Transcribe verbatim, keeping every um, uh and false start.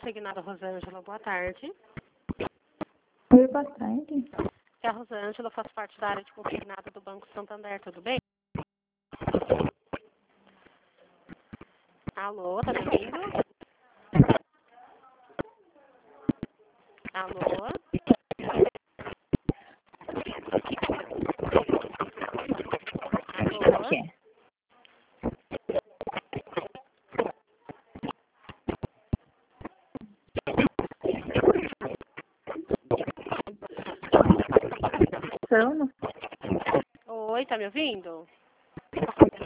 consignado Rosângela, boa tarde. Oi, boa tarde. É a Rosângela, faz parte da área de consignado do Banco Santander, tudo bem? Alô, tá me ouvindo? Alô? Alô? Que é? Sono? Oi, tá me ouvindo?